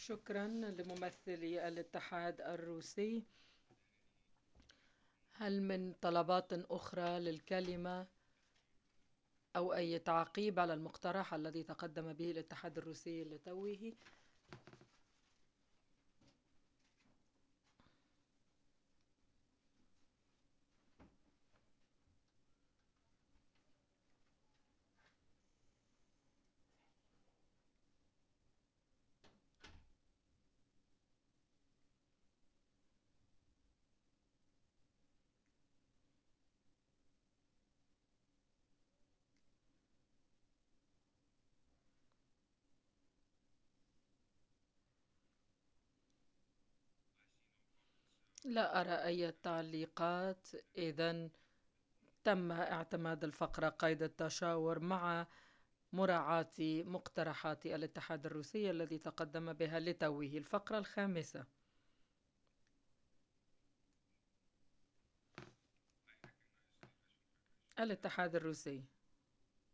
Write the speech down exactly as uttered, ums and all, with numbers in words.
شكرا لممثلي الاتحاد الروسي. هل من طلبات أخرى للكلمة أو أي تعقيب على المقترح الذي تقدم به الاتحاد الروسي لتوه؟ لا أرى أي تعليقات. إذن تم اعتماد الفقرة قيد التشاور مع مراعاة مقترحات الاتحاد الروسي الذي تقدم بها لتوه. الفقرة الخامسة. الاتحاد الروسي.